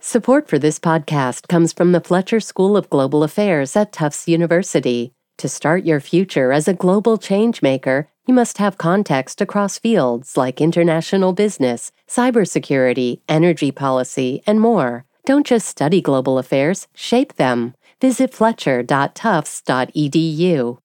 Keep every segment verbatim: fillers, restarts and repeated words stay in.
Support for this podcast comes from the Fletcher School of Global Affairs at Tufts University. To start your future as a global changemaker, you must have context across fields like international business, cybersecurity, energy policy, and more. Don't just study global affairs, shape them. Visit fletcher dot tufts dot e d u.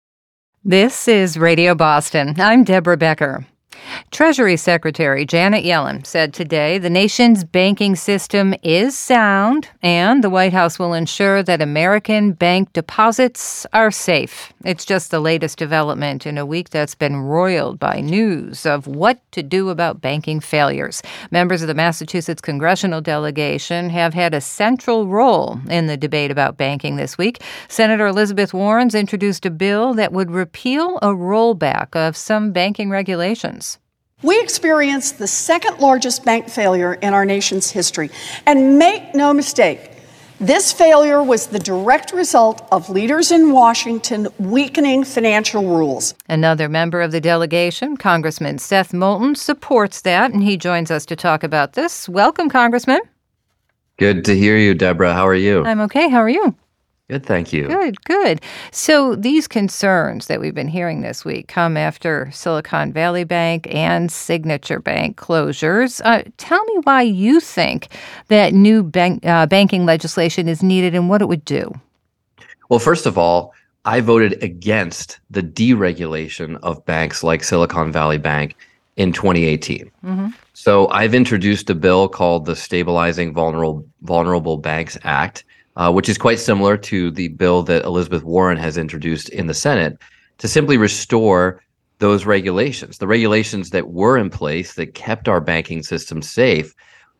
This is Radio Boston. I'm Deborah Becker. Treasury Secretary Janet Yellen said today the nation's banking system is sound and the White House will ensure that American bank deposits are safe. It's just the latest development in a week that's been roiled by news of what to do about banking failures. Members of the Massachusetts congressional delegation have had a central role in the debate about banking this week. Senator Elizabeth Warren introduced a bill that would repeal a rollback of some banking regulations. We experienced the second largest bank failure in our nation's history. And make no mistake, this failure was the direct result of leaders in Washington weakening financial rules. Another member of the delegation, Congressman Seth Moulton, supports that, and he joins us to talk about this. Welcome, Congressman. Good to hear you, Deborah. How are you? I'm okay. How are you? Good, thank you. Good, good. So these concerns that we've been hearing this week come after Silicon Valley Bank and Signature Bank closures. Uh, tell me why you think that new bank, uh, banking legislation is needed and what it would do. Well, first of all, I voted against the deregulation of banks like Silicon Valley Bank in twenty eighteen. Mm-hmm. So I've introduced a bill called the Stabilizing Vulnerable, Vulnerable Banks Act, Uh, which is quite similar to the bill that Elizabeth Warren has introduced in the Senate to simply restore those regulations, the regulations that were in place that kept our banking system safe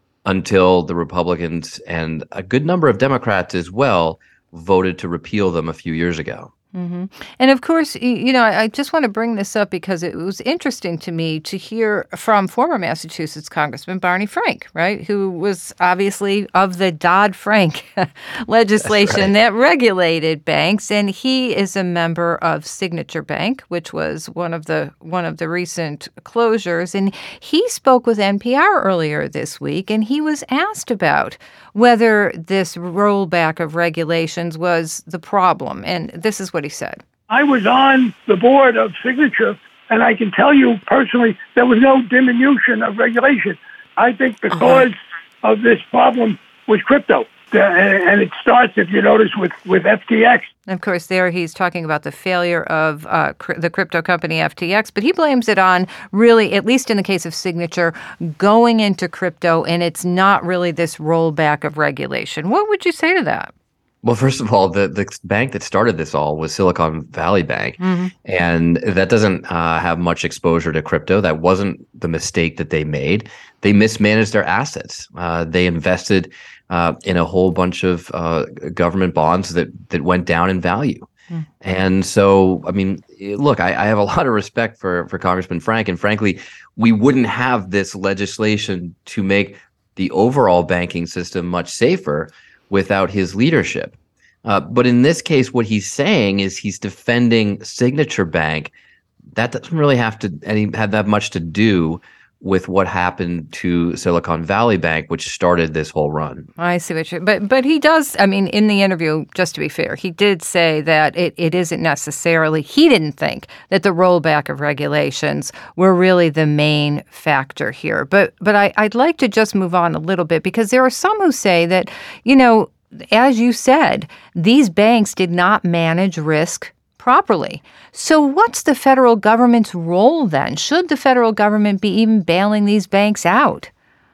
until the Republicans and a good number of Democrats as well voted to repeal them a few years ago. Mm-hmm. And of course, you know, I just want to bring this up because it was interesting to me to hear from former Massachusetts Congressman Barney Frank, right, who was obviously of the Dodd-Frank legislation right. that regulated banks, and he is a member of Signature Bank, which was one of the one of the recent closures. And he spoke with N P R earlier this week, and he was asked about whether this rollback of regulations was the problem, and this is what he said. I was on the board of Signature, and I can tell you personally, there was no diminution of regulation. I think the uh-huh. cause of this problem was crypto. Uh, and it starts, if you notice, with, with F T X. Of course, there he's talking about the failure of uh, cr- the crypto company F T X, but he blames it on really, at least in the case of Signature, going into crypto, and it's not really this rollback of regulation. What would you say to that? Well, first of all, the, the bank that started this all was Silicon Valley Bank, mm-hmm. and that doesn't uh, have much exposure to crypto. That wasn't the mistake that they made. They mismanaged their assets. Uh, they invested uh, in a whole bunch of uh, government bonds that that went down in value. Mm. And so, I mean, look, I, I have a lot of respect for, for Congressman Frank, and frankly, we wouldn't have this legislation to make the overall banking system much safer without his leadership. Uh, but in this case, what he's saying is he's defending Signature Bank. That doesn't really have to any have that much to do with what happened to Silicon Valley Bank, which started this whole run. I see what you're, but but he does, I mean, in the interview, just to be fair, he did say that it, it isn't necessarily, he didn't think that the rollback of regulations were really the main factor here. But but I, I'd like to just move on a little bit because there are some who say that, you know, as you said, these banks did not manage risk properly. So what's the federal government's role then? Should the federal government be even bailing these banks out?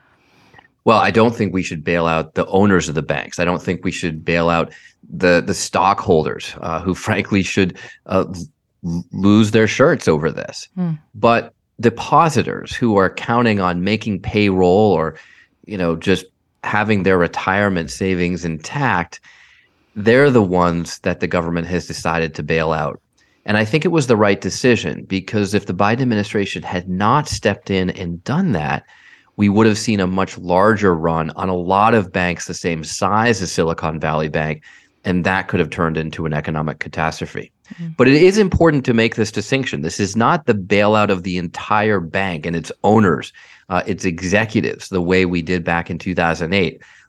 Well, I don't think we should bail out the owners of the banks. I don't think we should bail out the the stockholders uh, who frankly should uh, l- lose their shirts over this. Mm. But depositors who are counting on making payroll or, you know, just having their retirement savings intact, they're the ones that the government has decided to bail out. And I think it was the right decision because if the Biden administration had not stepped in and done that, we would have seen a much larger run on a lot of banks the same size as Silicon Valley Bank, and that could have turned into an economic catastrophe. Mm-hmm. But it is important to make this distinction. This is not the bailout of the entire bank and its owners, uh, its executives, the way we did back in two thousand eight.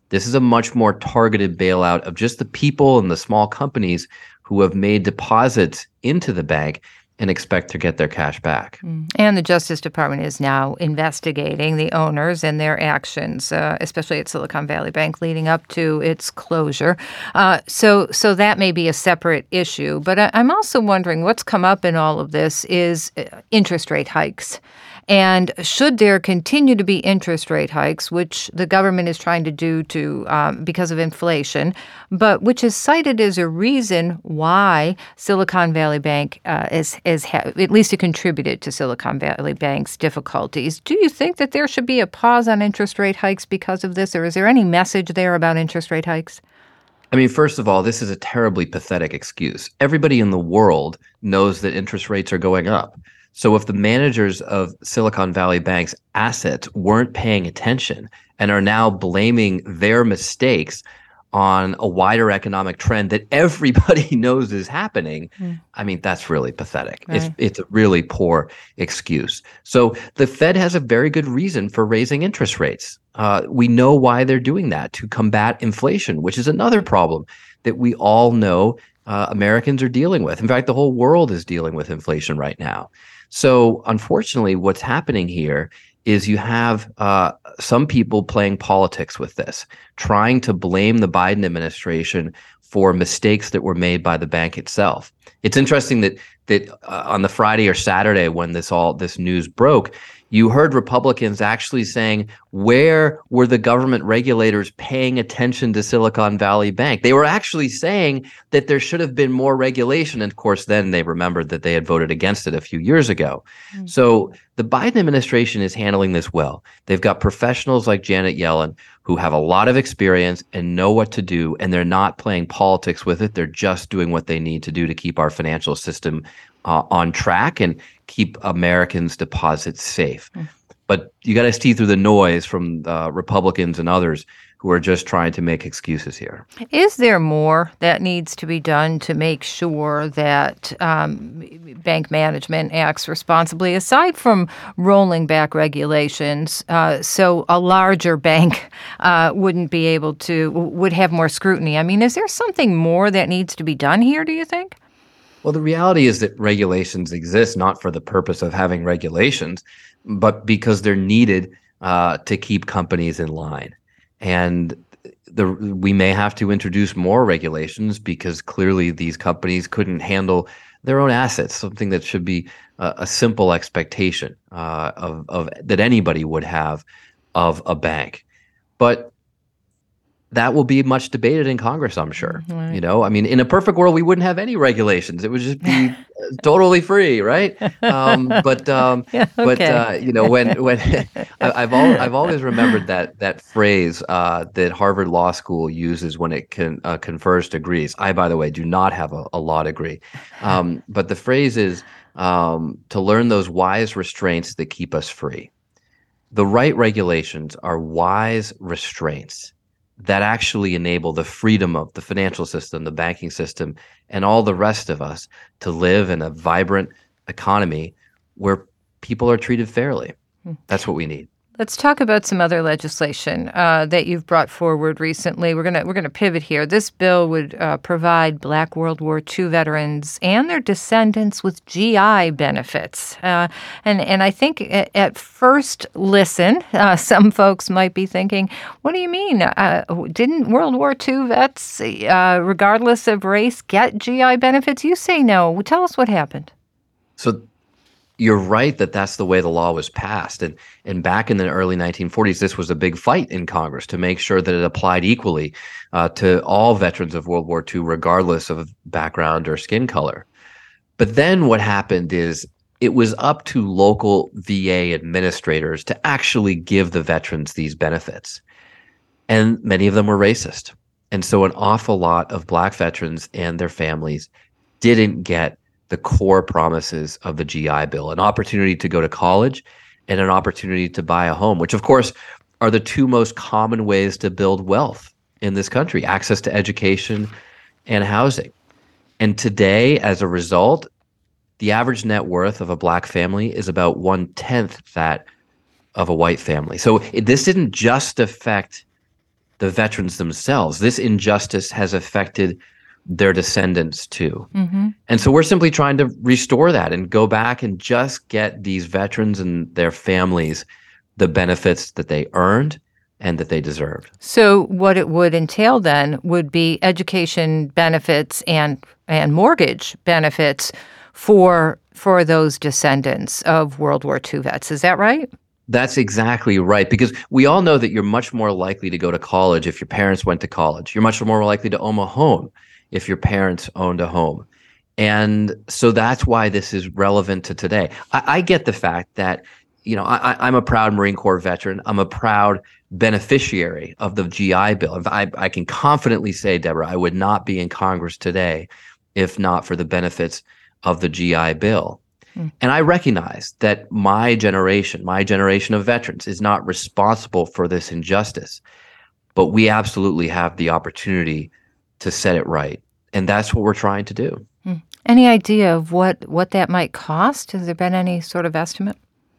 This is a much more targeted bailout of just the people and the small companies who have made deposits into the bank and expect to get their cash back. And the Justice Department is now investigating the owners and their actions, uh, especially at Silicon Valley Bank, leading up to its closure. Uh, so, so that may be a separate issue. But I, I'm also wondering what's come up in all of this is interest rate hikes. And should there continue to be interest rate hikes, which the government is trying to do to um, because of inflation, but which is cited as a reason why Silicon Valley Bank uh, is, is ha- at least it contributed to Silicon Valley Bank's difficulties. Do you think that there should be a pause on interest rate hikes because of this, or is there any message there about interest rate hikes? I mean, first of all, this is a terribly pathetic excuse. Everybody in the world knows that interest rates are going up. So if the managers of Silicon Valley Bank's assets weren't paying attention and are now blaming their mistakes on a wider economic trend that everybody knows is happening, mm. I mean, that's really pathetic. Right. It's it's a really poor excuse. So the Fed has a very good reason for raising interest rates. Uh, we know why they're doing that, to combat inflation, which is another problem that we all know uh, Americans are dealing with. In fact, the whole world is dealing with inflation right now. So unfortunately, what's happening here is you have uh, some people playing politics with this, trying to blame the Biden administration for mistakes that were made by the bank itself. It's interesting that that uh, on the Friday or Saturday when this all this news broke, you heard Republicans actually saying, where were the government regulators paying attention to Silicon Valley Bank? They were actually saying that there should have been more regulation. And of course, then they remembered that they had voted against it a few years ago. Mm-hmm. So the Biden administration is handling this well. They've got professionals like Janet Yellen who have a lot of experience and know what to do, and they're not playing politics with it. They're just doing what they need to do to keep our financial system uh, on track and keep Americans' deposits safe. Mm. But you got to see through the noise from uh, Republicans and others who are just trying to make excuses here. Is there more that needs to be done to make sure that um, bank management acts responsibly, aside from rolling back regulations, uh, so a larger bank uh, wouldn't be able to, would have more scrutiny? I mean, is there something more that needs to be done here, do you think? Well, the reality is that regulations exist not for the purpose of having regulations, but because they're needed uh, to keep companies in line. And the, we may have to introduce more regulations because clearly these companies couldn't handle their own assets, something that should be a, a simple expectation uh, of, of that anybody would have of a bank. But that will be much debated in Congress, I'm sure. Right. You know, I mean, in a perfect world, we wouldn't have any regulations. It would just be totally free, right? Um, but um, yeah, okay. but uh, you know, when when I, I've al- I've always remembered that that phrase uh, that Harvard Law School uses when it can uh, confers degrees. I, by the way, do not have a, a law degree, um, but the phrase is um, to learn those wise restraints that keep us free. The right regulations are wise restraints that actually enable the freedom of the financial system, the banking system, and all the rest of us to live in a vibrant economy where people are treated fairly. That's what we need. Let's talk about some other legislation uh, that you've brought forward recently. We're gonna we're gonna pivot here. This bill would uh, provide Black World War Two veterans and their descendants with G I benefits. Uh, and and I think at, at first listen, uh, some folks might be thinking, "What do you mean? Uh, didn't World War Two vets, uh, regardless of race, get G I benefits?" You say no. Tell us what happened. So. You're right that that's the way the law was passed. And and back in the early nineteen forties, this was a big fight in Congress to make sure that it applied equally uh, to all veterans of World War Two, regardless of background or skin color. But then what happened is it was up to local V A administrators to actually give the veterans these benefits. And many of them were racist. And so an awful lot of Black veterans and their families didn't get the core promises of the G I Bill, an opportunity to go to college and an opportunity to buy a home, which of course are the two most common ways to build wealth in this country, access to education and housing. And today, as a result, the average net worth of a Black family is about one-tenth that of a white family. So it, this didn't just affect the veterans themselves. This injustice has affected their descendants too. Mm-hmm. And so we're simply trying to restore that and go back and just get these veterans and their families the benefits that they earned and that they deserved. So what it would entail then would be education benefits and and mortgage benefits for for those descendants of World War Two vets. Is that right? That's exactly right, because we all know that you're much more likely to go to college if your parents went to college. You're much more likely to own a home if your parents owned a home. And so that's why this is relevant to today. I, I get the fact that, you know, I, I'm a proud Marine Corps veteran. I'm a proud beneficiary of the G I Bill. I, I can confidently say, Deborah, I would not be in Congress today if not for the benefits of the G I Bill. Mm. And I recognize that my generation, my generation of veterans, is not responsible for this injustice, but we absolutely have the opportunity to set it right. And that's what we're trying to do. Mm. Any idea of what, what that might cost? Has there been any sort of estimate?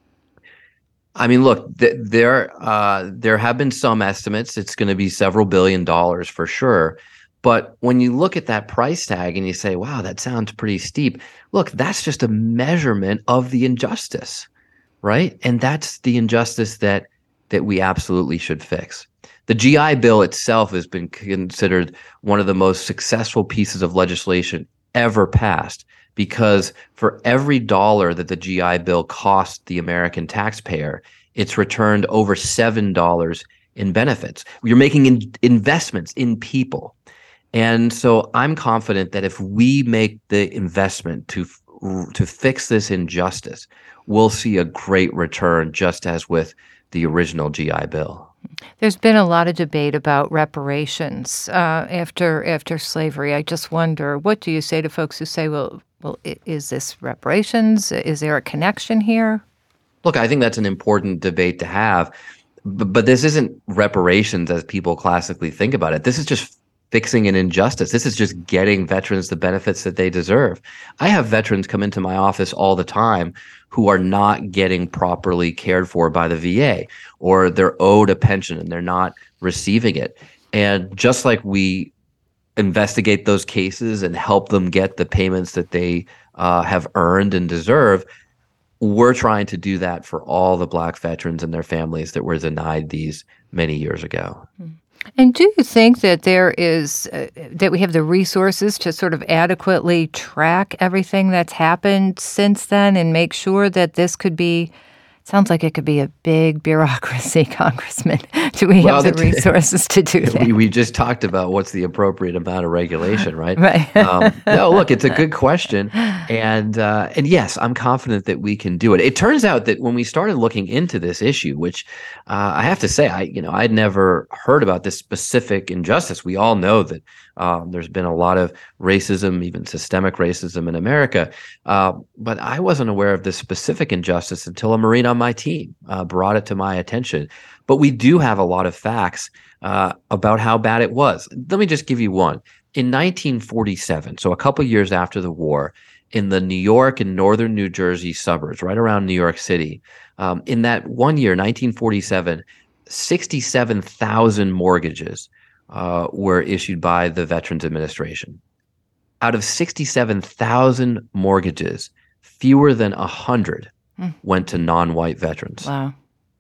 I mean, look, th- there uh, there have been some estimates. It's going to be several billion dollars for sure. But when you look at that price tag and you say, wow, that sounds pretty steep. Look, that's just a measurement of the injustice, right? And that's the injustice that that we absolutely should fix. The G I Bill itself has been considered one of the most successful pieces of legislation ever passed, because for every dollar that the G I Bill cost the American taxpayer, it's returned over seven dollars in benefits. You're making in investments in people. And so I'm confident that if we make the investment to to fix this injustice, we'll see a great return, just as with the original G I Bill. There's been a lot of debate about reparations uh, after after slavery. I just wonder, what do you say to folks who say, well, well, is this reparations? Is there a connection here? Look, I think that's an important debate to have, but, but this isn't reparations as people classically think about it. This is just fixing an injustice. This is just getting veterans the benefits that they deserve. I have veterans come into my office all the time who are not getting properly cared for by the V A, or they're owed a pension and they're not receiving it. And just like we investigate those cases and help them get the payments that they uh, have earned and deserve, we're trying to do that for all the Black veterans and their families that were denied these many years ago. Mm. And do you think that there is, uh, that we have the resources to sort of adequately track everything that's happened since then and make sure that this could be, sounds like it could be a big bureaucracy, Congressman. Do we well, have the resources to do that? We, we just talked about what's the appropriate amount of regulation, right? Right. um, no, look, it's a good question. And uh, and yes, I'm confident that we can do it. It turns out that when we started looking into this issue, which uh, I have to say, I you know, I'd never heard about this specific injustice. We all know that um, there's been a lot of racism, even systemic racism in America. Uh, but I wasn't aware of this specific injustice until a Marine on my team uh, brought it to my attention. But we do have a lot of facts uh, about how bad it was. Let me just give you one. In nineteen forty-seven, so a couple years after the war, in the New York and northern New Jersey suburbs, right around New York City, um, in that one year, nineteen forty-seven, sixty-seven thousand mortgages uh, were issued by the Veterans Administration. Out of sixty-seven thousand mortgages, fewer than one hundred mm. went to non-white veterans. Wow.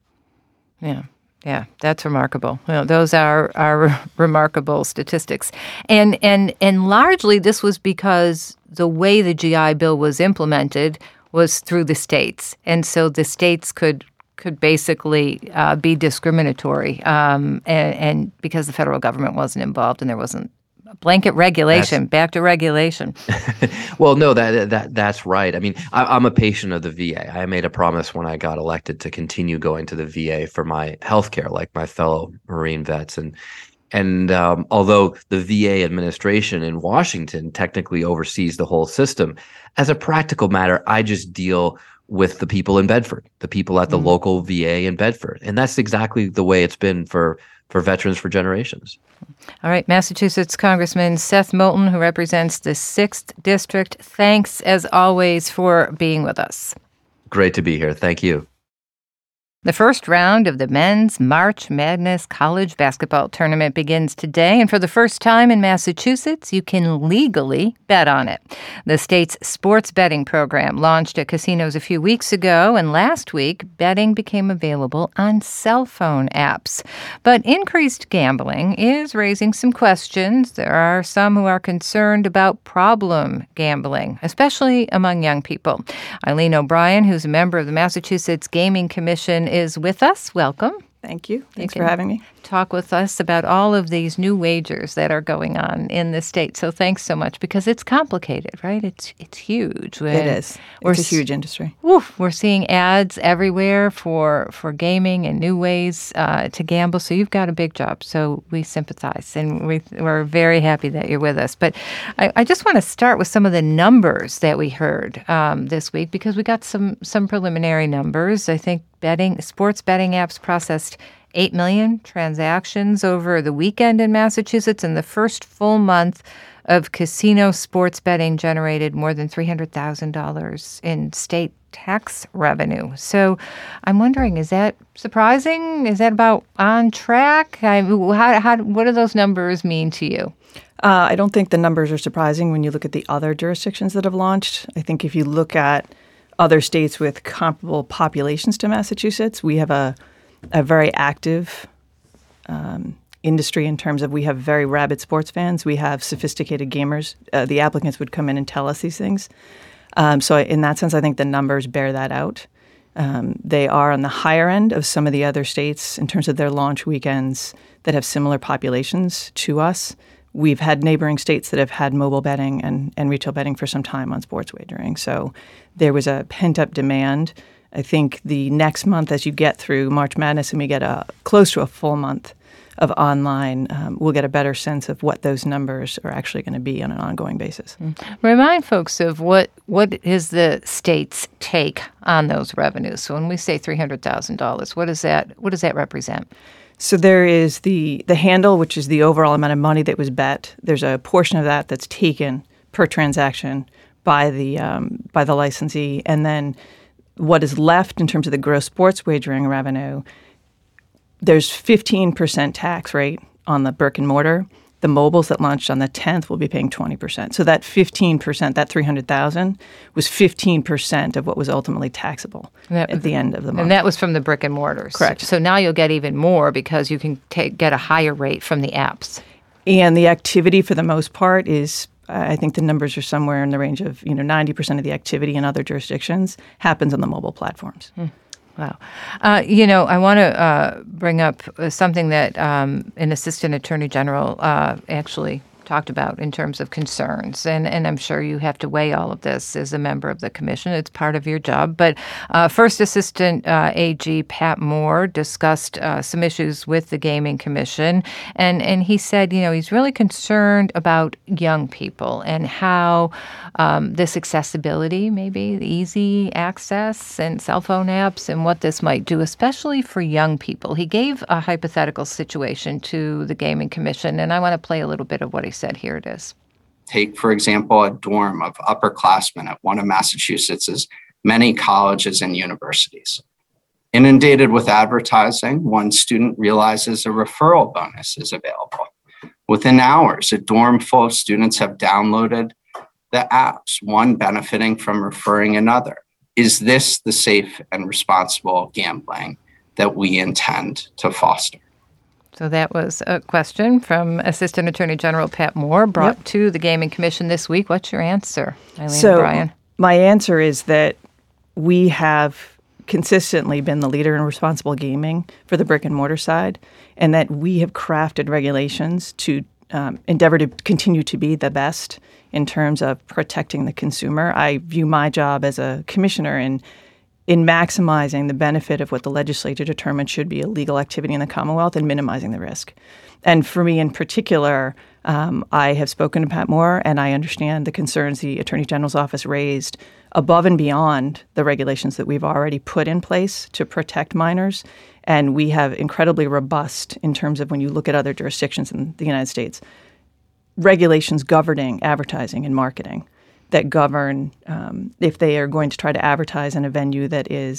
Yeah. Yeah, that's remarkable. You know, those are are remarkable statistics, and and and largely this was because the way the G I Bill was implemented was through the states, and so the states could could basically uh, be discriminatory, um, and, and because the federal government wasn't involved and there wasn't a blanket regulation. That's, back to regulation. Well, no, that that that's right. I mean, I, I'm a patient of the V A. I made a promise when I got elected to continue going to the V A for my health care, like my fellow Marine vets. And and um, although the V A administration in Washington technically oversees the whole system, as a practical matter, I just deal with the people in Bedford, the people at the mm. local V A in Bedford. And that's exactly the way it's been for for veterans for generations. All right, Massachusetts Congressman Seth Moulton, who represents the sixth District, thanks as always for being with us. Great to be here. Thank you. The first round of the men's March Madness college basketball tournament begins today, and for the first time in Massachusetts, you can legally bet on it. The state's sports betting program launched at casinos a few weeks ago, and last week, betting became available on cell phone apps. But increased gambling is raising some questions. There are some who are concerned about problem gambling, especially among young people. Eileen O'Brien, who's a member of the Massachusetts Gaming Commission, is with us. Welcome. Thank you. Thanks you for having me. Talk with us about all of these new wagers that are going on in the state. So thanks so much, because it's complicated, right? It's it's huge. It is. It's a huge industry. Woof, we're seeing ads everywhere for for gaming and new ways uh, to gamble. So you've got a big job. So we sympathize, and we, we're very happy that you're with us. But I, I just want to start with some of the numbers that we heard um, this week, because we got some some preliminary numbers. I think betting sports betting apps processed eight million transactions over the weekend in Massachusetts, and the first full month of casino sports betting generated more than three hundred thousand dollars in state tax revenue. So I'm wondering, is that surprising? Is that about on track? I, how, how, what do those numbers mean to you? Uh, I don't think the numbers are surprising when you look at the other jurisdictions that have launched. I think if you look at other states with comparable populations to Massachusetts, we have a a very active um, industry in terms of we have very rabid sports fans. We have sophisticated gamers. Uh, the applicants would come in and tell us these things. Um, so in that sense, I think the numbers bear that out. Um, they are on the higher end of some of the other states in terms of their launch weekends that have similar populations to us. We've had neighboring states that have had mobile betting and, and retail betting for some time on sports wagering. So there was a pent-up demand. I think the next month, as you get through March Madness and we get a close to a full month of online, um, we'll get a better sense of what those numbers are actually going to be on an ongoing basis. Mm-hmm. Remind folks of what what is the state's take on those revenues. So when we say three hundred thousand dollars, what does that what does that represent? So there is the the handle, which is the overall amount of money that was bet. There's a portion of that that's taken per transaction by the um, by the licensee, and then what is left in terms of the gross sports wagering revenue, there's fifteen percent tax rate on the brick and mortar. The mobiles that launched on the tenth will be paying twenty percent. So that fifteen percent, that three hundred thousand dollars, was fifteen percent of what was ultimately taxable that, at the end of the month. And that was from the brick and mortars. Correct. So now you'll get even more because you can take, get a higher rate from the apps. And the activity, for the most part, is I think the numbers are somewhere in the range of, you know, ninety percent of the activity in other jurisdictions happens on the mobile platforms. Hmm. Wow. Uh, you know, I want to uh, bring up something that um, an assistant attorney general uh, actually talked about in terms of concerns. And, and I'm sure you have to weigh all of this as a member of the commission. It's part of your job. But uh, First Assistant uh, A G Pat Moore discussed uh, some issues with the Gaming Commission. And, and he said, you know, he's really concerned about young people and how um, this accessibility, maybe the easy access and cell phone apps and what this might do, especially for young people. He gave a hypothetical situation to the Gaming Commission, and I want to play a little bit of what he said. Here it is. Take, for example, a dorm of upperclassmen at one of Massachusetts's many colleges and universities. Inundated with advertising, one student realizes a referral bonus is available. Within hours, a dorm full of students have downloaded the apps, one benefiting from referring another. Is this the safe and responsible gambling that we intend to foster? So that was a question from Assistant Attorney General Pat Moore brought yep. to the Gaming Commission this week. What's your answer, Eileen so O'Brien? My answer is that we have consistently been the leader in responsible gaming for the brick and mortar side, and that we have crafted regulations to um, endeavor to continue to be the best in terms of protecting the consumer. I view my job as a commissioner in in maximizing the benefit of what the legislature determined should be a legal activity in the Commonwealth and minimizing the risk. And for me in particular, um, I have spoken to Pat Moore, and I understand the concerns the Attorney General's office raised above and beyond the regulations that we've already put in place to protect minors. And we have incredibly robust, in terms of when you look at other jurisdictions in the United States, regulations governing advertising and marketing that govern um, if they are going to try to advertise in a venue that is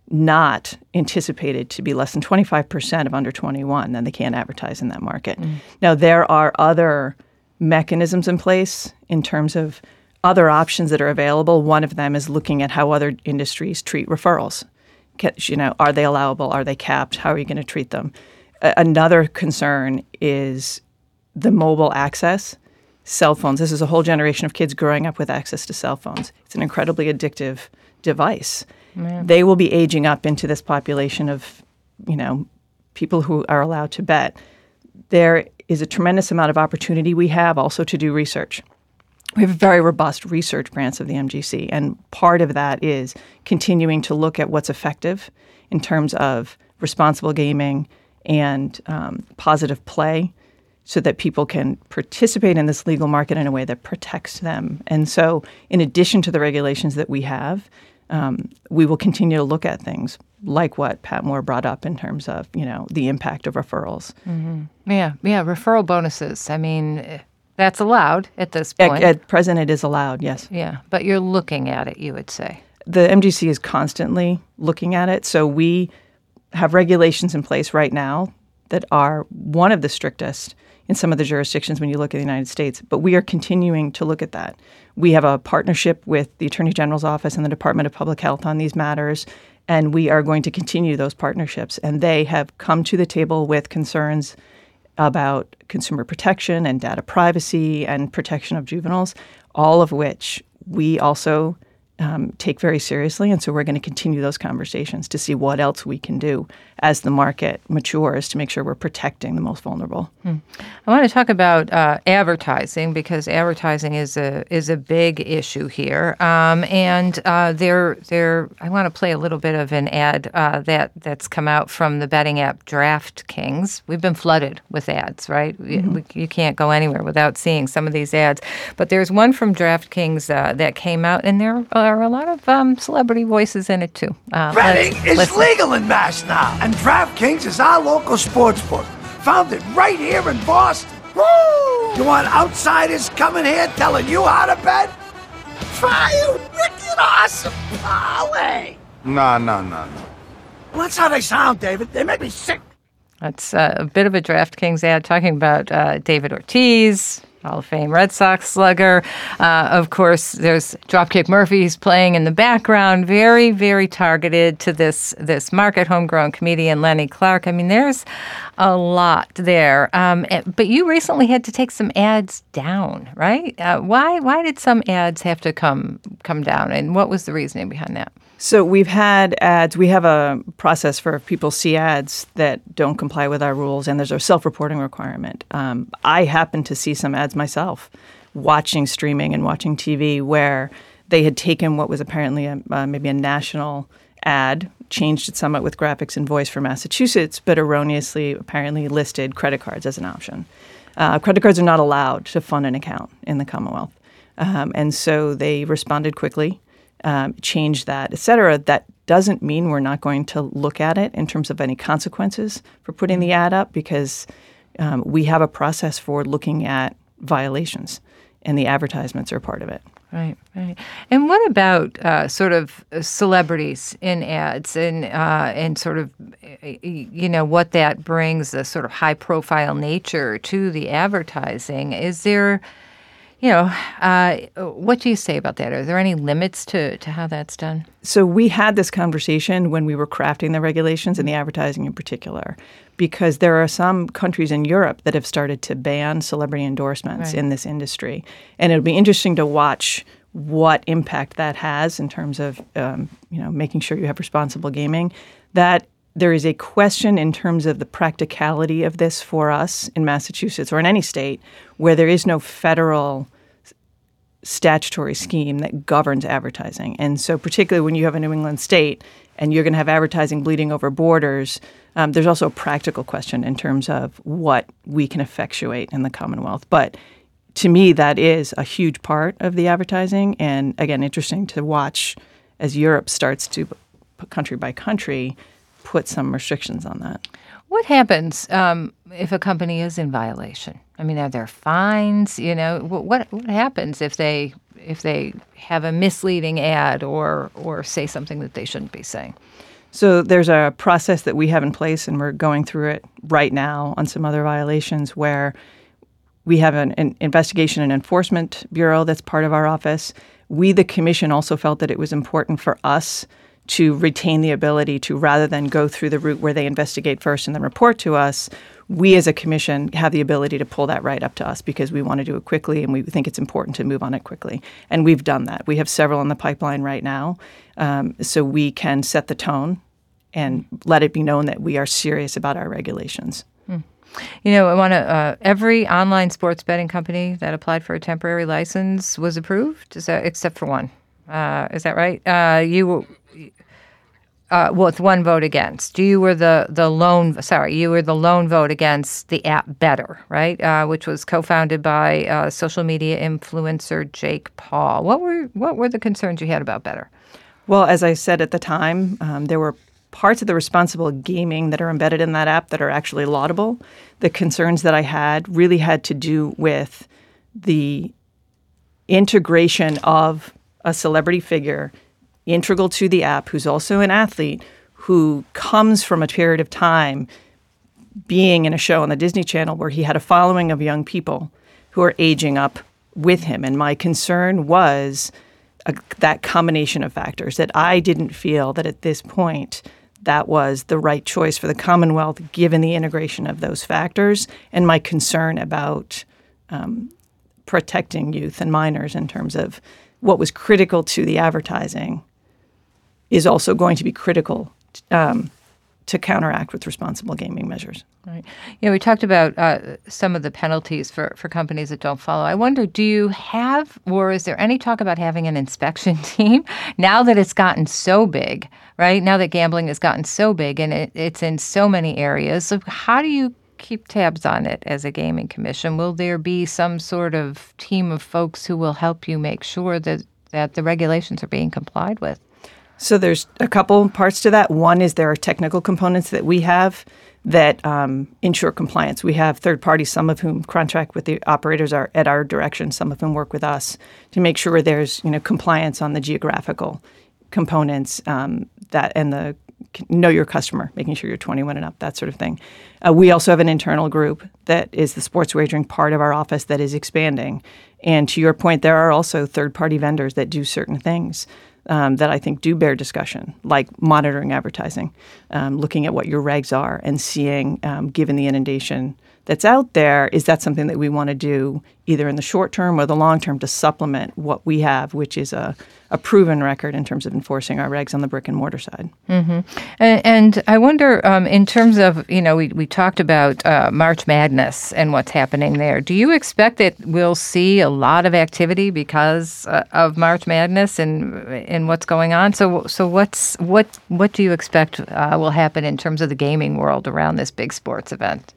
not anticipated to be less than twenty-five percent of under twenty-one, then they can't advertise in that market. Mm. Now, there are other mechanisms in place in terms of other options that are available. One of them is looking at how other industries treat referrals. You know, are they allowable? Are they capped? How are you going to treat them? A- another concern is the mobile access, cell phones. This is a whole generation of kids growing up with access to cell phones. It's an incredibly addictive device. Yeah. They will be aging up into this population of, you know, people who are allowed to bet. There is a tremendous amount of opportunity we have also to do research. We have a very robust research branch of the M G C, and part of that is continuing to look at what's effective in terms of responsible gaming and um, positive play so that people can participate in this legal market in a way that protects them. And so in addition to the regulations that we have, um, we will continue to look at things like what Pat Moore brought up in terms of, you know, the impact of referrals. Mm-hmm. Yeah, yeah, referral bonuses. I mean, that's allowed at this point. At, at present, it is allowed, yes. Yeah, but you're looking at it, you would say. The M G C is constantly looking at it. So we have regulations in place right now that are one of the strictest in some of the jurisdictions when you look at the United States. But we are continuing to look at that. We have a partnership with the Attorney General's Office and the Department of Public Health on these matters, and we are going to continue those partnerships. And they have come to the table with concerns about consumer protection and data privacy and protection of juveniles, all of which we also um, take very seriously. And so we're going to continue those conversations to see what else we can do as the market matures to make sure we're protecting the most vulnerable. Hmm. I want to talk about uh, advertising because advertising is a is a big issue here. Um, and uh, there there I want to play a little bit of an ad uh, that that's come out from the betting app DraftKings. We've been flooded with ads, right? Mm-hmm. We, you can't go anywhere without seeing some of these ads. But there's one from DraftKings uh, that came out, and there are a lot of um, celebrity voices in it too. Uh, Betting is listen. legal in Mass now. And DraftKings is our local sports book, founded right here in Boston. Woo! You want outsiders coming here telling you how to bet? Try a wicked awesome parlay. No, no, no, no. Well, that's how they sound, David. They make me sick. That's uh, a bit of a DraftKings ad talking about uh, David Ortiz, Hall of Fame Red Sox slugger. Uh, of course, there's Dropkick Murphys playing in the background, very, very targeted to this this market, homegrown comedian Lenny Clark. I mean, there's a lot there. Um, but you recently had to take some ads down, right? Uh, why why did some ads have to come come down, and what was the reasoning behind that? So we've had ads. We have a process for if people see ads that don't comply with our rules, and there's a self-reporting requirement. Um, I happen to see some ads myself watching streaming and watching T V where they had taken what was apparently a, uh, maybe a national ad, changed it somewhat with graphics and voice for Massachusetts, but erroneously apparently listed credit cards as an option. Uh, credit cards are not allowed to fund an account in the Commonwealth. Um, and so they responded quickly. Um, change that, et cetera. That doesn't mean we're not going to look at it in terms of any consequences for putting the ad up because um, we have a process for looking at violations, and the advertisements are part of it. Right, right. And what about uh, sort of celebrities in ads and uh, and sort of, you know, what that brings, the sort of high-profile nature to the advertising? Is there... You know, uh, what do you say about that? Are there any limits to, to how that's done? So we had this conversation when we were crafting the regulations and the advertising in particular, because there are some countries in Europe that have started to ban celebrity endorsements right. in this industry. And it'll be interesting to watch what impact that has in terms of, um, you know, making sure you have responsible gaming. That there is a question in terms of the practicality of this for us in Massachusetts or in any state where there is no federal statutory scheme that governs advertising. And so particularly when you have a New England state and you're going to have advertising bleeding over borders, um, there's also a practical question in terms of what we can effectuate in the Commonwealth. But to me, that is a huge part of the advertising. And again, interesting to watch as Europe starts to, country by country, put some restrictions on that. What happens um, if a company is in violation? I mean, are there fines? You know, what what happens if they if they have a misleading ad or or say something that they shouldn't be saying? So there's a process that we have in place, and we're going through it right now on some other violations where we have an, an investigation and enforcement bureau that's part of our office. We, the commission, also felt that it was important for us to retain the ability to, rather than go through the route where they investigate first and then report to us, we as a commission have the ability to pull that right up to us because we want to do it quickly and we think it's important to move on it quickly. And we've done that. We have several in the pipeline right now. Um, so we can set the tone and let it be known that we are serious about our regulations. Hmm. You know, I want to, uh, every online sports betting company that applied for a temporary license was approved, is that, except for one. Uh, is that right? Uh, you Uh, well, it's one vote against. You were the, the lone, sorry, you were the lone vote against the app Betr, right? Uh, which was co-founded by uh, social media influencer Jake Paul. What were what were the concerns you had about Betr? Well, as I said at the time, um, there were parts of the responsible gaming that are embedded in that app that are actually laudable. The concerns that I had really had to do with the integration of a celebrity figure integral to the app, who's also an athlete, who comes from a period of time being in a show on the Disney Channel where he had a following of young people who are aging up with him. And my concern was a, that combination of factors, that I didn't feel that at this point that was the right choice for the Commonwealth, given the integration of those factors, and my concern about um, protecting youth and minors in terms of what was critical to the advertising is also going to be critical um, to counteract with responsible gaming measures. Right. You know, we talked about uh, some of the penalties for, for companies that don't follow. I wonder, do you have, or is there any talk about having an inspection team now that it's gotten so big, right? Now that gambling has gotten so big and it, it's in so many areas. So how do you keep tabs on it as a gaming commission? Will there be some sort of team of folks who will help you make sure that, that the regulations are being complied with? So there's a couple parts to that. One is there are technical components that we have that um, ensure compliance. We have third parties, some of whom contract with the operators are at our direction, some of whom work with us to make sure there's, you know, compliance on the geographical components um, that and the know your customer, making sure you're twenty-one and up, that sort of thing. Uh, we also have an internal group that is the sports wagering part of our office that is expanding. And to your point, there are also third-party vendors that do certain things um, that I think do bear discussion, like monitoring advertising, um, looking at what your regs are and seeing, um, given the inundation that's out there, is that something that we want to do either in the short term or the long term to supplement what we have, which is a, a proven record in terms of enforcing our regs on the brick and mortar side. Mm-hmm. And, and I wonder, um, in terms of, you know, we, we talked about uh, March Madness and what's happening there. Do you expect that we'll see a lot of activity because uh, of March Madness and and what's going on? So so what's what what do you expect uh, will happen in terms of the gaming world around this big sports event?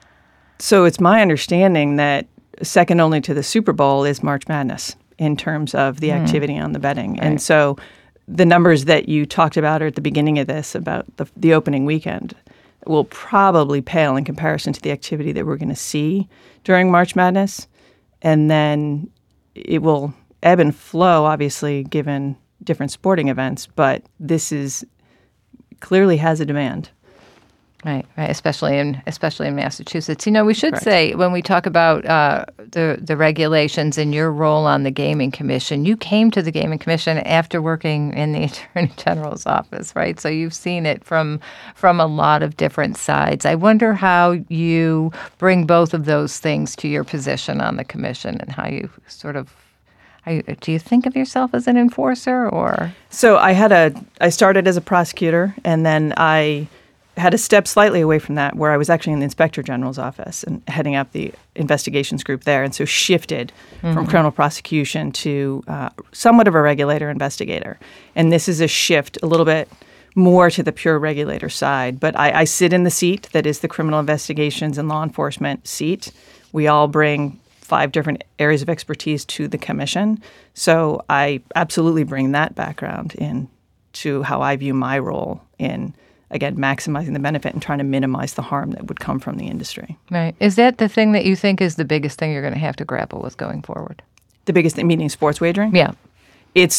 So it's my understanding that second only to the Super Bowl is March Madness in terms of the mm. activity on the betting. Right. And so the numbers that you talked about at the beginning of this about the, the opening weekend will probably pale in comparison to the activity that we're going to see during March Madness. And then it will ebb and flow, obviously, given different sporting events. But this is clearly has a demand. Right, right, especially in especially in Massachusetts. You know, we should Correct. say when we talk about uh, the the regulations and your role on the Gaming Commission, you came to the Gaming Commission after working in the Attorney General's office, right? So you've seen it from from a lot of different sides. I wonder how you bring both of those things to your position on the commission and how you sort of. You, do you think of yourself as an enforcer or? So I had a I started as a prosecutor and then I had a step slightly away from that where I was actually in the Inspector General's office and heading up the investigations group there, and so shifted mm-hmm. from criminal prosecution to uh, somewhat of a regulator investigator. And this is a shift a little bit more to the pure regulator side. But I, I sit in the seat that is the criminal investigations and law enforcement seat. We all bring five different areas of expertise to the commission. So I absolutely bring that background in to how I view my role in again, maximizing the benefit and trying to minimize the harm that would come from the industry. Right. Is that the thing that you think is the biggest thing you're going to have to grapple with going forward? The biggest thing, meaning sports wagering? Yeah. It's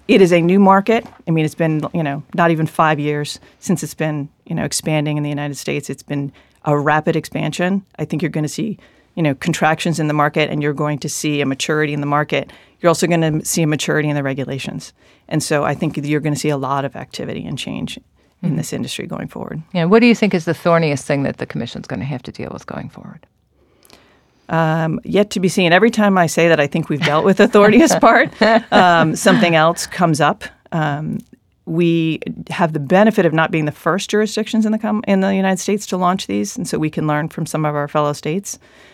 it is a new market. I mean, it's been, you know, not even five years since it's been, you know, expanding in the United States. It's been a rapid expansion. I think you're going to see, you know, contractions in the market, and you're going to see a maturity in the market. You're also going to see a maturity in the regulations. And so I think you're going to see a lot of activity and change in mm-hmm. this industry going forward. Yeah. What do you think is the thorniest thing that the Commission's going to have to deal with going forward? Um, yet to be seen. Every time I say that I think we've dealt with the thorniest part, um, something else comes up. Um, we have the benefit of not being the first jurisdictions in the com- in the United States to launch these, and so we can learn from some of our fellow states.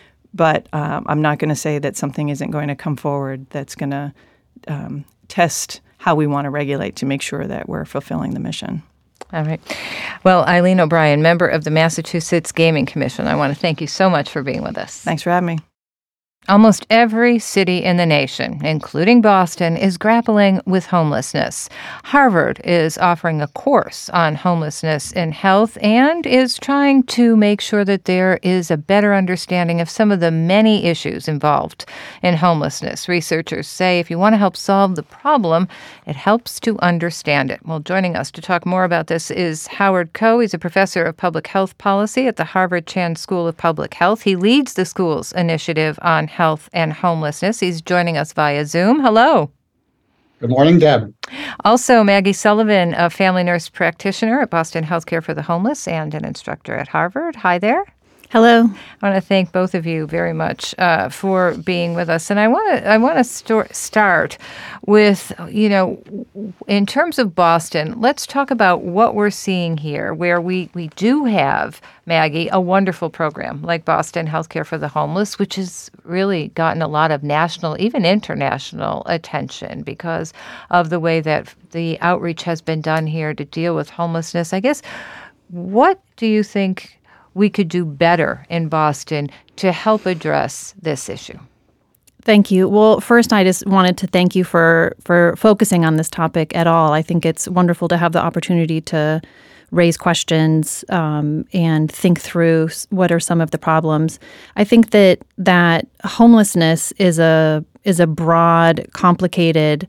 But um, I'm not going to say that something isn't going to come forward that's going to um, test how we want to regulate to make sure that we're fulfilling the mission. All right. Well, Eileen O'Brien, member of the Massachusetts Gaming Commission, I want to thank you so much for being with us. Thanks for having me. Almost every city in the nation, including Boston, is grappling with homelessness. Harvard is offering a course on homelessness and health and is trying to make sure that there is a better understanding of some of the many issues involved in homelessness. Researchers say if you want to help solve the problem, it helps to understand it. Well, joining us to talk more about this is Howard Koh. He's a professor of public health policy at the Harvard Chan School of Public Health. He leads the school's initiative on health and homelessness. He's joining us via Zoom. Hello. Good morning, Deb. Also, Maggie Sullivan, a family nurse practitioner at Boston Healthcare for the Homeless and an instructor at Harvard. Hi there. Hello. I want to thank both of you very much uh, for being with us. And I want to I want to st- start with, you know, in terms of Boston, let's talk about what we're seeing here, where we, we do have, Maggie, a wonderful program like Boston Healthcare for the Homeless, which has really gotten a lot of national, even international attention because of the way that the outreach has been done here to deal with homelessness. I guess, what do you think we could do better in Boston to help address this issue? Thank you. Well, first, I just wanted to thank you for, for focusing on this topic at all. I think it's wonderful to have the opportunity to raise questions um, and think through what are some of the problems. I think that that homelessness is a is a broad, complicated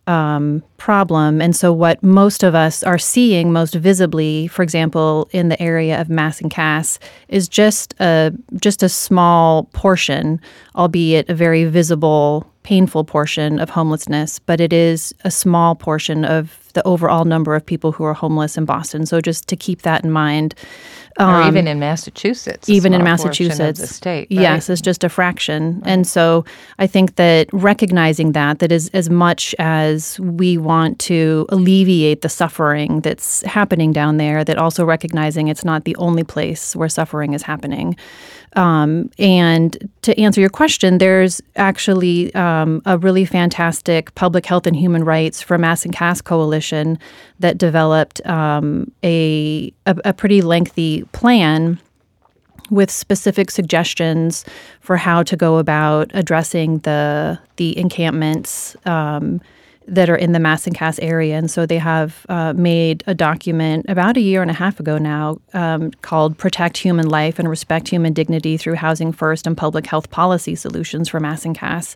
Um, problem. And so what most of us are seeing most visibly, for example, in the area of Mass and Cass, is just a just a small portion, albeit a very visible, painful portion of homelessness, but it is a small portion of the overall number of people who are homeless in Boston. So just to keep that in mind. Um, or even in Massachusetts. Even in Massachusetts. Of the state, right? Yes, it's just a fraction. Right. And so I think that recognizing that, that is as much as we want to alleviate the suffering that's happening down there, that also recognizing it's not the only place where suffering is happening. Um, and to answer your question, there's actually um, a really fantastic public health and human rights for Mass and Cass Coalition that developed um, a, a a pretty lengthy plan with specific suggestions for how to go about addressing the the encampments um, that are in the Mass and Cass area. And so they have uh, made a document about a year and a half ago now um, called Protect Human Life and Respect Human Dignity Through Housing First and Public Health Policy Solutions for Mass and Cass.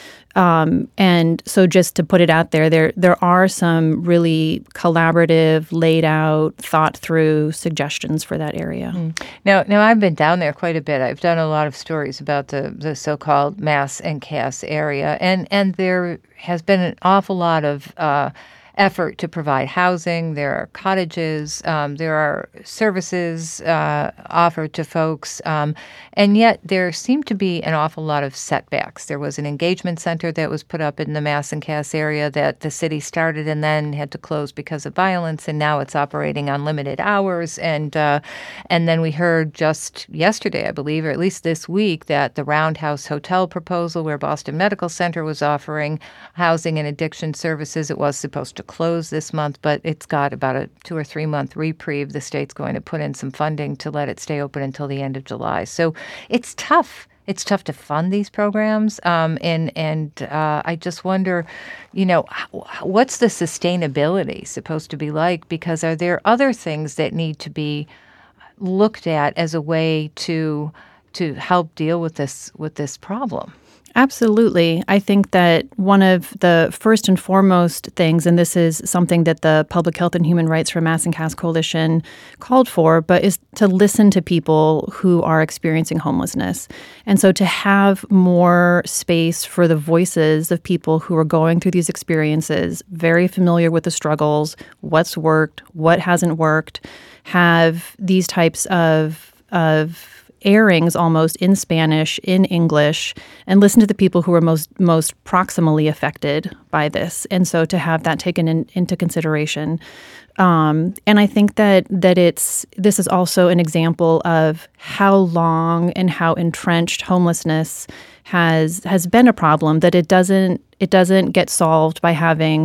Um, and so just to put it out there, there there are some really collaborative, laid out, thought through suggestions for that area. Mm. Now, now I've been down there quite a bit. I've done a lot of stories about the, the so-called Mass and Cass area, and, and there has been an awful lot of uh, effort to provide housing. There are cottages. Um, there are services uh, offered to folks. Um, and yet there seem to be an awful lot of setbacks. There was an engagement center that was put up in the Mass and Cass area that the city started and then had to close because of violence, and now it's operating on limited hours. And uh, and then we heard just yesterday, I believe, or at least this week, that the Roundhouse Hotel proposal, where Boston Medical Center was offering housing and addiction services, it was supposed to close this month, but it's got about a two or three month reprieve. The state's going to put in some funding to let it stay open until the end of July. So it's tough. It's tough to fund these programs. Um, and and uh, I just wonder, you know, what's the sustainability supposed to be like? Because are there other things that need to be looked at as a way to to help deal with this with this problem? Absolutely. I think that one of the first and foremost things, and this is something that the Public Health and Human Rights for Mass and Cass Coalition called for, but is to listen to people who are experiencing homelessness. And so to have more space for the voices of people who are going through these experiences, very familiar with the struggles, what's worked, what hasn't worked, have these types of of airings almost in Spanish, in English, and listen to the people who are most most proximally affected by this. And so to have that taken in, into consideration. Um, and I think that that it's this is also an example of how long and how entrenched homelessness has has been a problem, that it doesn't it doesn't get solved by having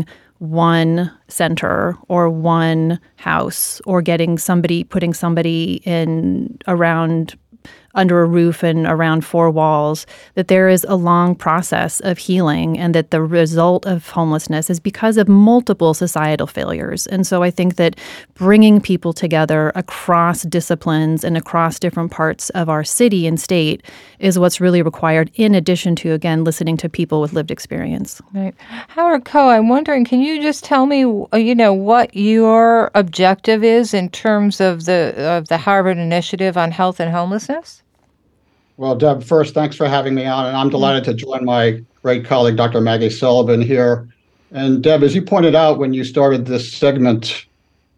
one center or one house or getting somebody, putting somebody in around under a roof and around four walls, that there is a long process of healing and that the result of homelessness is because of multiple societal failures. And so I think that bringing people together across disciplines and across different parts of our city and state is what's really required, in addition to, again, listening to people with lived experience. Right. Howard Koh, I'm wondering, can you just tell me, you know, what your objective is in terms of the of the Harvard Initiative on Health and Homelessness? Well, Deb, first, thanks for having me on, and I'm delighted to join my great colleague, Doctor Maggie Sullivan, here. And Deb, as you pointed out when you started this segment,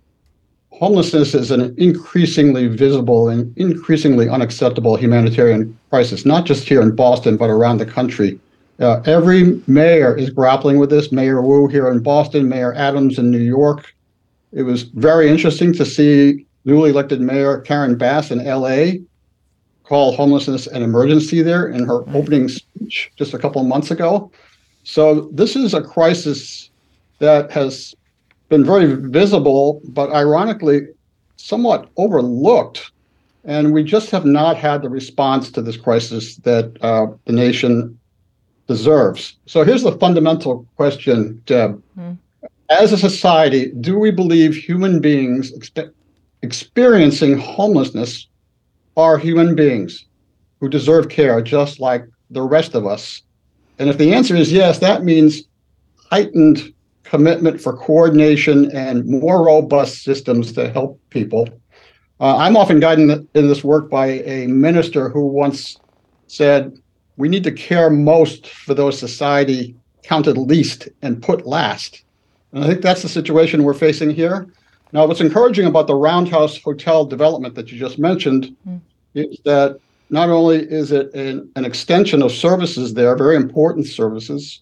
homelessness is an increasingly visible and increasingly unacceptable humanitarian crisis, not just here in Boston, but around the country. Uh, every mayor is grappling with this. Mayor Wu here in Boston, Mayor Adams in New York. It was very interesting to see newly elected Mayor Karen Bass in L A call homelessness an emergency there in her opening speech just a couple of months ago. So this is a crisis that has been very visible, but ironically, somewhat overlooked. And we just have not had the response to this crisis that uh, the nation deserves. So here's the fundamental question, Deb. Mm. As a society, do we believe human beings expe- experiencing homelessness are human beings who deserve care just like the rest of us? And if the answer is yes, that means heightened commitment for coordination and more robust systems to help people. Uh, I'm often guided in this work by a minister who once said, we need to care most for those society counted least and put last. And I think that's the situation we're facing here. Now, what's encouraging about the Roundhouse Hotel development that you just mentioned mm. is that not only is it an, an extension of services there, very important services,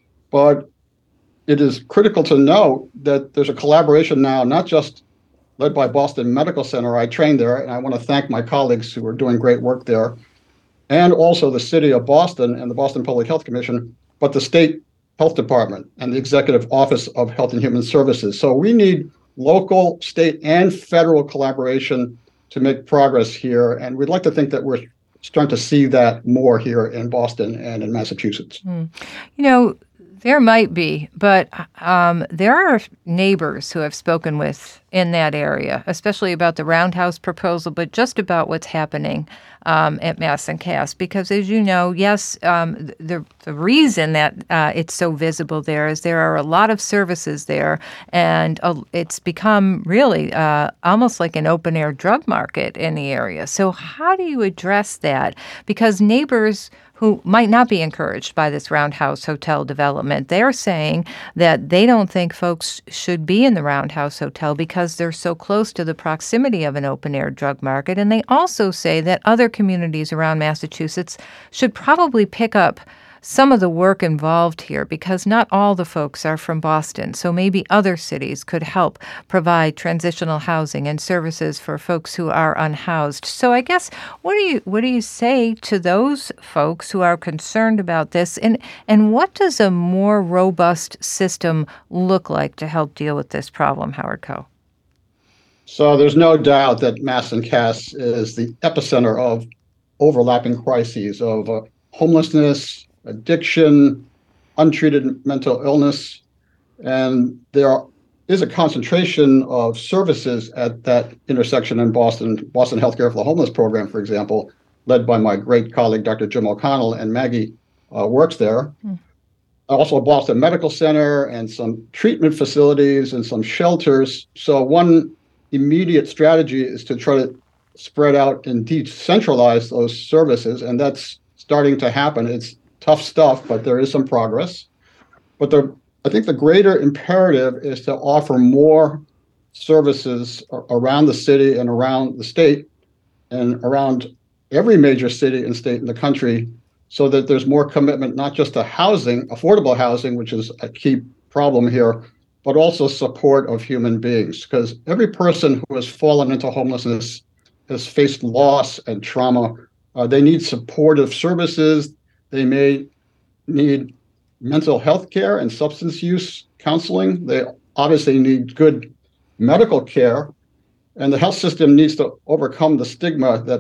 but it is critical to note that there's a collaboration now, not just led by Boston Medical Center. I trained there, and I want to thank my colleagues who are doing great work there, and also the city of Boston and the Boston Public Health Commission, but the state health department and the Executive Office of Health and Human Services. So we need local, state, and federal collaboration to make progress here. And we'd like to think that we're starting to see that more here in Boston and in Massachusetts. Mm. You know, there might be, but um, there are neighbors who I've spoken with in that area, especially about the Roundhouse proposal, but just about what's happening um, at Mass and Cass. Because as you know, yes, um, the the reason that uh, it's so visible there is there are a lot of services there, and uh, it's become really uh, almost like an open-air drug market in the area. So how do you address that? Because neighbors who might not be encouraged by this Roundhouse Hotel development, they're saying that they don't think folks should be in the Roundhouse Hotel because they're so close to the proximity of an open-air drug market. And they also say that other communities around Massachusetts should probably pick up some of the work involved here because not all the folks are from Boston. So maybe other cities could help provide transitional housing and services for folks who are unhoused. So I guess what do you what do you say to those folks who are concerned about this? And and what does a more robust system look like to help deal with this problem, Howard Koh? So there's no doubt that Mass and Cass is the epicenter of overlapping crises of uh, homelessness, addiction, untreated mental illness, and there is a concentration of services at that intersection in Boston. Boston Healthcare for the Homeless program, for example, led by my great colleague, Doctor Jim O'Connell, and Maggie uh, works there. Mm. Also, Boston Medical Center and some treatment facilities and some shelters. So one immediate strategy is to try to spread out and decentralize those services, and that's starting to happen. It's tough stuff, but there is some progress. But the, I think the greater imperative is to offer more services around the city and around the state and around every major city and state in the country, so that there's more commitment, not just to housing, affordable housing, which is a key problem here, but also support of human beings. Because every person who has fallen into homelessness has faced loss and trauma. Uh, they need supportive services. They may need mental health care and substance use counseling. They obviously need good medical care. And the health system needs to overcome the stigma that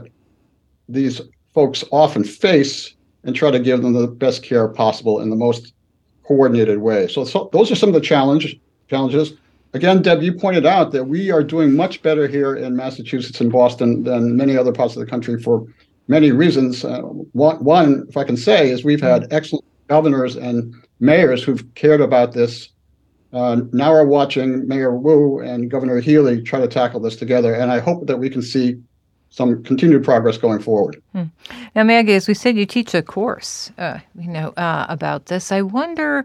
these folks often face and try to give them the best care possible in the most coordinated way. So, so those are some of the challenge, challenges. Again, Deb, you pointed out that we are doing much better here in Massachusetts and Boston than many other parts of the country for many reasons. Uh, one, one, if I can say, is we've had excellent governors and mayors who've cared about this. Uh, now we're watching Mayor Wu and Governor Healy try to tackle this together, and I hope that we can see some continued progress going forward. Hmm. Now, Maggie, as we said, you teach a course, uh, you know, uh, about this. I wonder,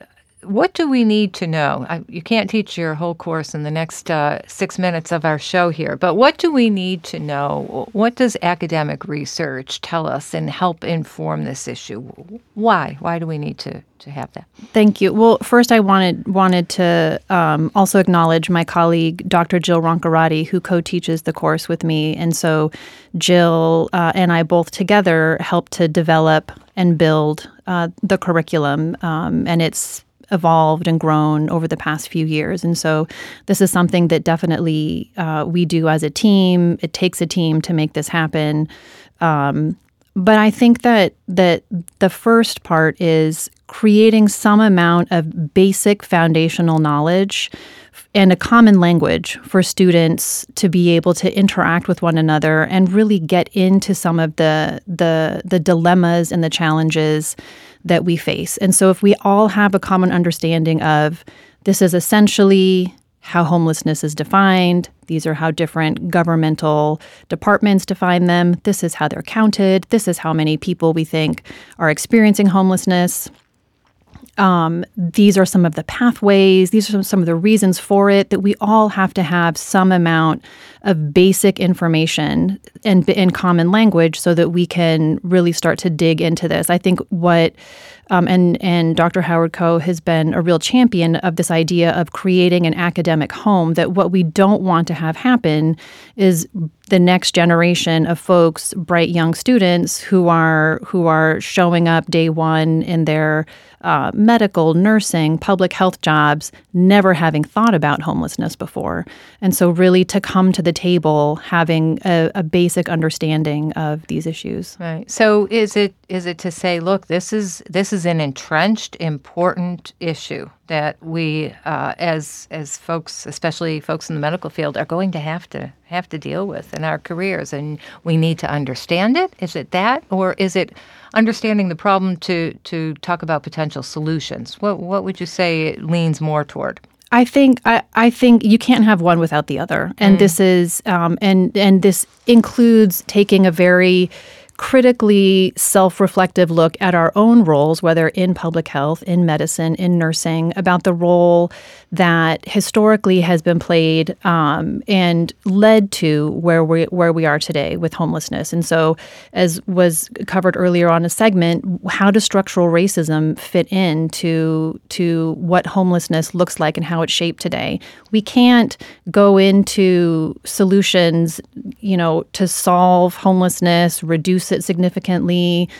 what do we need to know? I, you can't teach your whole course in the next uh, six minutes of our show here, but what do we need to know? What does academic research tell us and help inform this issue? Why? Why do we need to, to have that? Thank you. Well, first I wanted wanted to um, also acknowledge my colleague, Doctor Jill Roncarati, who co-teaches the course with me. And so Jill uh, and I both together helped to develop and build uh, the curriculum, um, and it's evolved and grown over the past few years. And so this is something that definitely uh, we do as a team. It takes a team to make this happen. Um, but I think that that the first part is creating some amount of basic foundational knowledge and a common language for students to be able to interact with one another and really get into some of the the the dilemmas and the challenges that we face. And so if we all have a common understanding of this is essentially how homelessness is defined, these are how different governmental departments define them, this is how they're counted, this is how many people we think are experiencing homelessness. Um, these are some of the pathways, these are some of the reasons for it, that we all have to have some amount of basic information and in common language so that we can really start to dig into this. I think what, um, and, and Doctor Howard Koh has been a real champion of this idea of creating an academic home, that what we don't want to have happen is the next generation of folks, bright young students who are who are showing up day one in their uh, medical, nursing, public health jobs, never having thought about homelessness before. And so really to come to the table having a, a basic understanding of these issues. Right. So is it is it to say, look, this is this is an entrenched, important issue that we, uh, as as folks, especially folks in the medical field, are going to have to have to deal with in our careers, and we need to understand it? Is it that, or is it understanding the problem to to talk about potential solutions? What what would you say it leans more toward? I think I, I think you can't have one without the other, and mm. this is um, and and this includes taking a very critically self-reflective look at our own roles, whether in public health, in medicine, in nursing, about the role that historically has been played um, and led to where we where we are today with homelessness. And so, as was covered earlier on a segment, how does structural racism fit into to what homelessness looks like and how it's shaped today? We can't go into solutions, you know, to solve homelessness, reduce it significantly,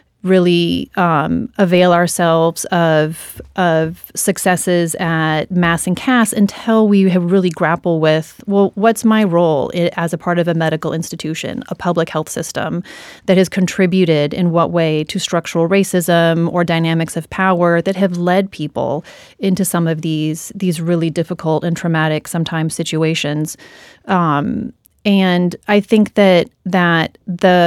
really um, avail ourselves of of successes at Mass and Cass until we have really grapple with, well, what's my role as a part of a medical institution, a public health system that has contributed in what way to structural racism or dynamics of power that have led people into some of these these really difficult and traumatic sometimes situations. Um, and I think that that the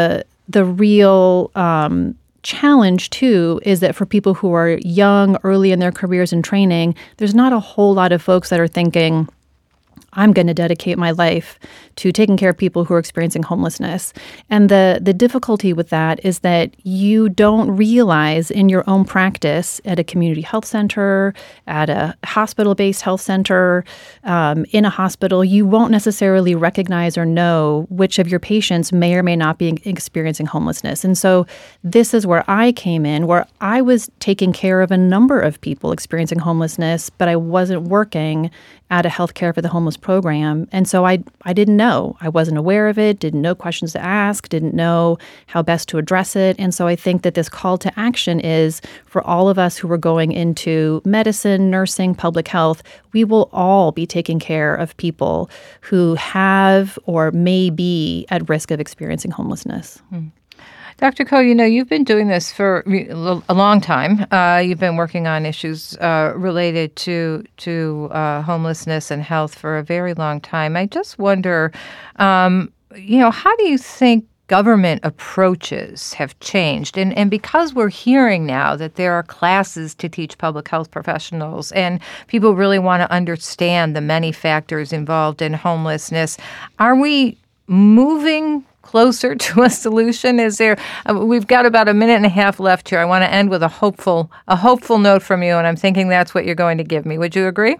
the real um, challenge, too, is that for people who are young, early in their careers and training, there's not a whole lot of folks that are thinking, I'm going to dedicate my life to taking care of people who are experiencing homelessness. And the, the difficulty with that is that you don't realize in your own practice at a community health center, at a hospital-based health center, um, in a hospital, you won't necessarily recognize or know which of your patients may or may not be experiencing homelessness. And so this is where I came in, where I was taking care of a number of people experiencing homelessness, but I wasn't working at a Healthcare for the Homeless program. And so I I didn't know. I wasn't aware of it, didn't know questions to ask, didn't know how best to address it. And so I think that this call to action is for all of us who are going into medicine, nursing, public health, we will all be taking care of people who have or may be at risk of experiencing homelessness. Hmm. Doctor Koh, you know, you've been doing this for a long time. Uh, you've been working on issues uh, related to to uh, homelessness and health for a very long time. I just wonder, um, you know, how do you think government approaches have changed? And and because we're hearing now that there are classes to teach public health professionals and people really want to understand the many factors involved in homelessness, are we moving closer to a solution? Is there? Uh, we've got about a minute and a half left here. I want to end with a hopeful, a hopeful note from you, and I'm thinking that's what you're going to give me. Would you agree?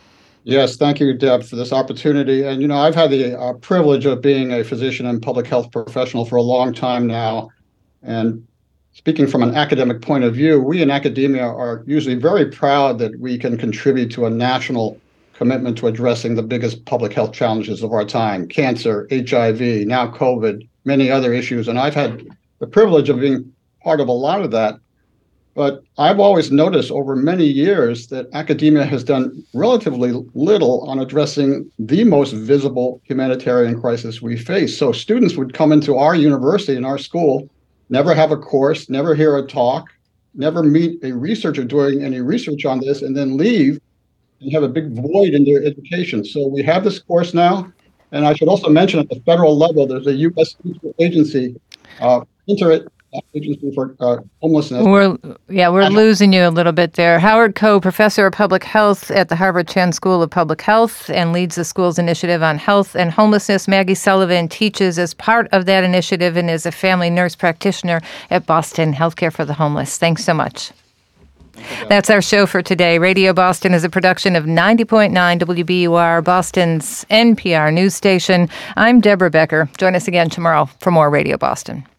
Yes, thank you, Deb, for this opportunity. And you know, I've had the uh, privilege of being a physician and public health professional for a long time now. And speaking from an academic point of view, we in academia are usually very proud that we can contribute to a national commitment to addressing the biggest public health challenges of our time: cancer, H I V, now COVID, many other issues. And I've had the privilege of being part of a lot of that. But I've always noticed over many years that academia has done relatively little on addressing the most visible humanitarian crisis we face. So students would come into our university and our school, never have a course, never hear a talk, never meet a researcher doing any research on this, and then leave and have a big void in their education. So we have this course now. And I should also mention at the federal level, there's a U S agency, uh, Inter Agency for uh, Homelessness. We're, yeah, we're and, losing you a little bit there. Howard Koh, professor of public health at the Harvard Chan School of Public Health and leads the school's initiative on health and homelessness. Maggie Sullivan teaches as part of that initiative and is a family nurse practitioner at Boston Healthcare for the Homeless. Thanks so much. That's our show for today. Radio Boston is a production of ninety point nine W B U R, Boston's N P R news station. I'm Deborah Becker. Join us again tomorrow for more Radio Boston.